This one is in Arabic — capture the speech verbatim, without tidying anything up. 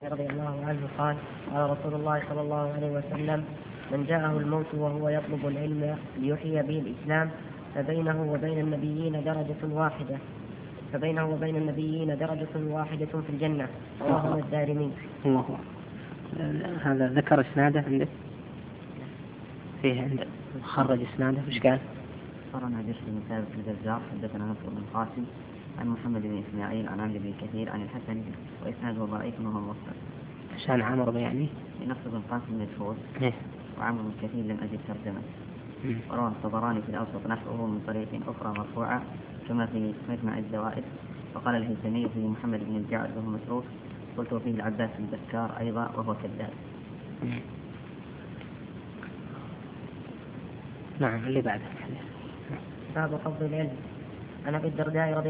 رضي الله عنه قال: قال رسول الله صلى الله عليه وسلم: من جاءه الموت وهو يطلب العلم ليحيي به الإسلام فبينه وبين النبيين درجة واحدة فبينه وبين النبيين درجة واحدة في الجنة. رواه الدارمي. الله. هذا ذكر اسناده عندك؟ فيه عندك خرج اسناده وش قال؟ أخبرنا جرس بن ثابت الجزار حدثنا نصر بن قاسم عن محمد بن إسماعيل عن عمرو بن كثير عن الحسن وإسناده ضعيف وهو مرسل. عشان عمرو يعني؟ نصر بن قاسم مجهول إيه؟ وعمرو بن كثير لم أجد ترجمة. وروى الطبراني في الأوسط نحوه من طريق أخرى مرفوعة كما في مجمع الزوائد. وقال الهيثمي في محمد بن الجعد وهو متروك، قلت فيه العباس البكار أيضا وهو كذاب. نعم. اللي بعده باب فضل العلم. عن ابي الدرداء رضي